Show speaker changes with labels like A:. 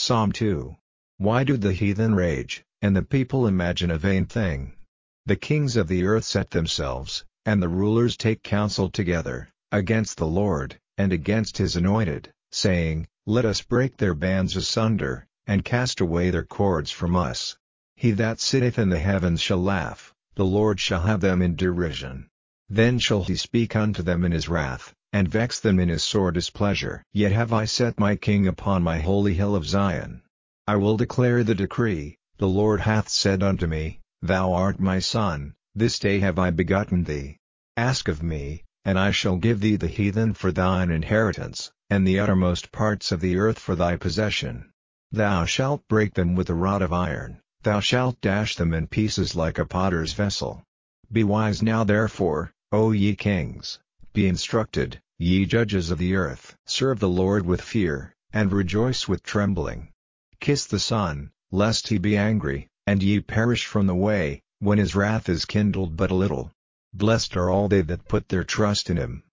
A: Psalm 2. Why do the heathen rage, and the people imagine a vain thing? The kings of the earth set themselves, and the rulers take counsel together, against the Lord, and against his anointed, saying, Let us break their bands asunder, and cast away their cords from us. He that sitteth in the heavens shall laugh, the Lord shall have them in derision. Then shall he speak unto them in his wrath, and vex them in his sore displeasure. Yet have I set my king upon my holy hill of Zion. I will declare the decree. The Lord hath said unto me, Thou art my son, this day have I begotten thee. Ask of me, and I shall give thee the heathen for thine inheritance, and the uttermost parts of the earth for thy possession. Thou shalt break them with a rod of iron, thou shalt dash them in pieces like a potter's vessel. Be wise now therefore, O ye kings, be instructed, ye judges of the earth. Serve the Lord with fear, and rejoice with trembling. Kiss the Son, lest he be angry, and ye perish from the way, when his wrath is kindled but a little. Blessed are all they that put their trust in him.